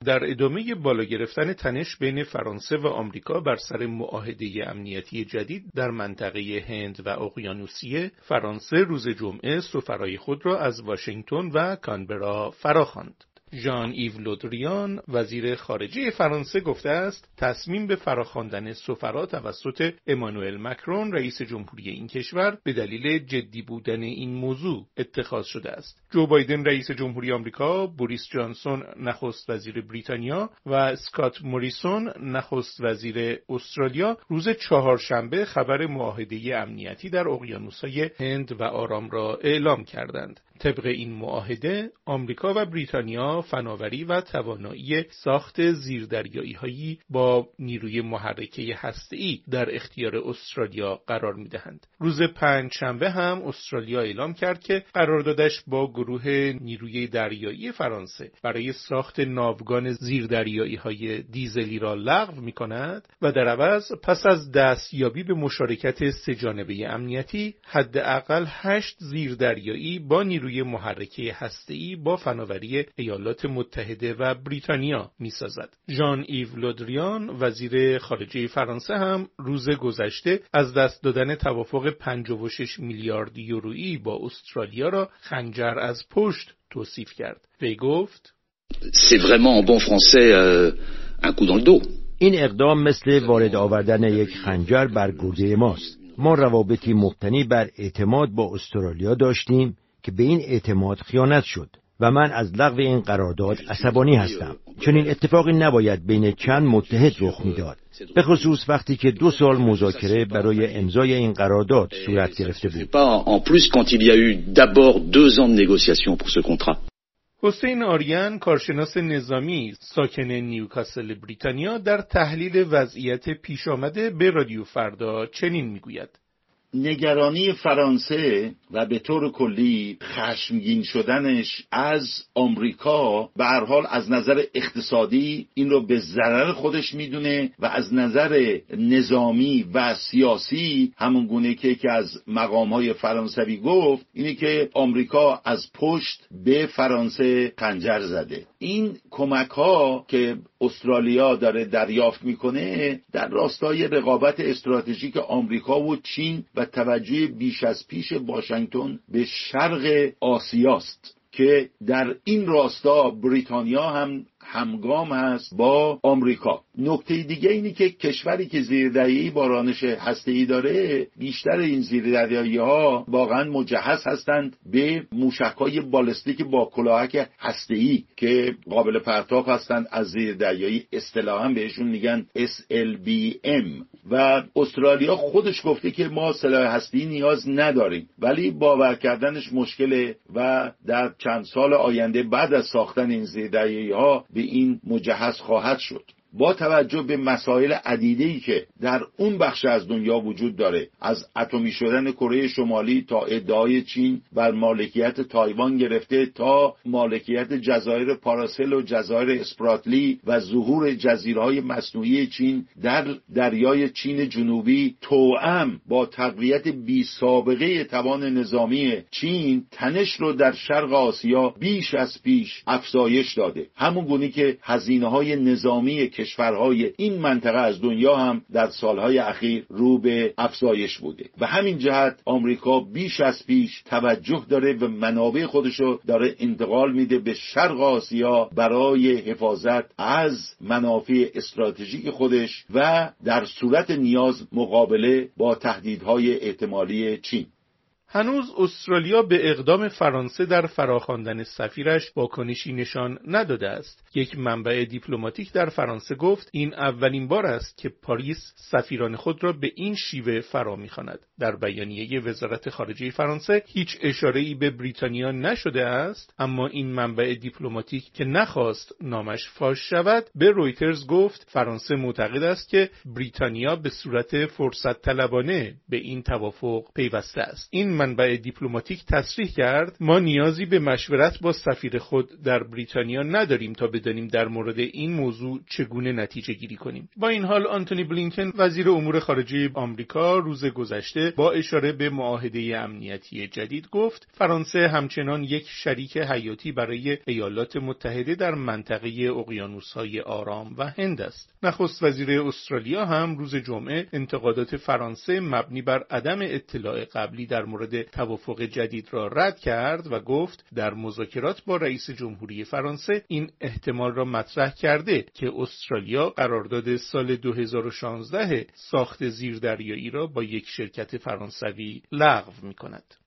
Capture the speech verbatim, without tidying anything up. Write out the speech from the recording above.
در ادامه بالا گرفتن تنش بین فرانسه و آمریکا بر سر معاهده امنیتی جدید در منطقه هند و اقیانوسیه، فرانسه روز جمعه سفرای خود را از واشنگتن و کانبرا فراخواند. ژان ایو لودریان وزیر خارجه فرانسه گفته است تصمیم به فراخواندن سفرا توسط امانوئل مکرون رئیس جمهوری این کشور به دلیل جدی بودن این موضوع اتخاذ شده است. جو بایدن رئیس جمهوری آمریکا، بوریس جانسون نخست وزیر بریتانیا و اسکات موریسون نخست وزیر استرالیا روز چهارشنبه خبر معاهده امنیتی در اقیانوس‌های هند و آرام را اعلام کردند. طبق این معاهده، آمریکا و بریتانیا فناوری و توانایی ساخت زیردریایی‌هایی با نیروی محرکه هسته‌ای در اختیار استرالیا قرار می‌دهند. روز پنجشنبه هم استرالیا اعلام کرد که قراردادش با گروه نیروی دریایی فرانسه برای ساخت ناوگان زیردریایی‌های دیزلی را لغو می‌کند و در عوض پس از دستیابی به مشارکت سه‌جانبه امنیتی، حداقل هشت زیردریایی با نیروی روی محرکه هسته‌ای با فناوری ایالات متحده و بریتانیا می‌سازد. ژان ایو لودریان وزیر خارجه فرانسه هم روز گذشته از دست دادن توافق پنجاه و شش میلیارد یورویی با استرالیا را خنجر از پشت توصیف کرد. وی گفت: C'est vraiment en bon français un coup dans le dos. این اقدام مثل وارد آوردن یک خنجر بر گرده ماست. ما روابطی مبتنی بر اعتماد با استرالیا داشتیم که به این اعتماد خیانت شد و من از لغو این قرارداد عصبانی هستم. چون این اتفاقی نباید بین چند متحد رخ میداد، به خصوص وقتی که دو سال مذاکره برای امضای این قرارداد صورت گرفته بود. En plus quand il y a eu d'abord deux ans de négociations pour ce contrat. حسین آریان کارشناس نظامی ساکن نیوکاسل بریتانیا در تحلیل وضعیت پیش آمده به رادیو فردا چنین میگوید: نگرانی فرانسه و به طور کلی خشمگین شدنش از آمریکا به هر حال از نظر اقتصادی این رو به ضرر خودش میدونه و از نظر نظامی و سیاسی همون گونه که که از مقام‌های فرانسوی گفت اینه که آمریکا از پشت به فرانسه خنجر زده. این کمک‌ها که استرالیا داره دریافت میکنه در راستای رقابت استراتژیک آمریکا و چین و توجه بیش از پیش واشنگتن به شرق آسیاست که در این راستا بریتانیا هم همگام هست با آمریکا. نکته دیگه اینی که کشوری که زیردریایی با رانش هسته‌ای داره، بیشتر این زیردریایی‌ها واقعا مجهز هستند به موشک‌های بالستیک با کلاهک هسته‌ای که قابل پرتاب هستند از زیردریایی، اصطلاحاً بهشون میگن اس ال بی ام. و استرالیا خودش گفته که ما سلاح هسته‌ای نیاز نداریم، ولی باور کردنش مشکله و در چند سال آینده بعد از ساختن این زیردریایی‌ها به این مجهز خواهد شد. با توجه به مسائل عدیده‌ای که در اون بخش از دنیا وجود داره، از اتمی شدن کره شمالی تا ادعای چین بر مالکیت تایوان گرفته تا مالکیت جزایر پاراسل و جزایر اسپراتلی و ظهور جزیره‌های مصنوعی چین در دریای چین جنوبی توأم با تقویت بی سابقه توان نظامی چین، تنش رو در شرق آسیا بیش از پیش افزایش داده. همون گونه که هزینه‌های نظامی کشورهای این منطقه از دنیا هم در سالهای اخیر رو به افزایش بوده و همین جهت آمریکا بیش از پیش توجه داره و منابع خودشو داره انتقال میده به شرق آسیا برای حفاظت از منافع استراتژیک خودش و در صورت نیاز مقابله با تهدیدهای احتمالی چین. هنوز استرالیا به اقدام فرانسه در فراخواندن سفیرش واکنشی نشان نداده است. یک منبع دیپلماتیک در فرانسه گفت این اولین بار است که پاریس سفیران خود را به این شیوه فرا می‌خواند. در بیانیه وزارت خارجه فرانسه هیچ اشاره‌ای به بریتانیا نشده است، اما این منبع دیپلماتیک که نخواست نامش فاش شود به رویترز گفت فرانسه معتقد است که بریتانیا به صورت فرصت طلبانه به این توافق پیوسته است. این منبع دیپلماتیک تصریح کرد ما نیازی به مشورت با سفیر خود در بریتانیا نداریم تا بدانیم در مورد این موضوع چگونه نتیجه گیری کنیم. با این حال آنتونی بلینکن وزیر امور خارجه آمریکا روز گذشته با اشاره به معاهده امنیتی جدید گفت فرانسه همچنان یک شریک حیاتی برای ایالات متحده در منطقه اقیانوس‌های آرام و هند است. نخست وزیر استرالیا هم روز جمعه انتقادات فرانسه مبنی بر عدم اطلاع قبلی در مورد توافق جدید را رد کرد و گفت در مذاکرات با رئیس جمهوری فرانسه این احتمال را مطرح کرده که استرالیا قرارداد سال دو هزار و شانزده ساخت زیردریایی را با یک شرکت فرانسوی لغو می‌کند.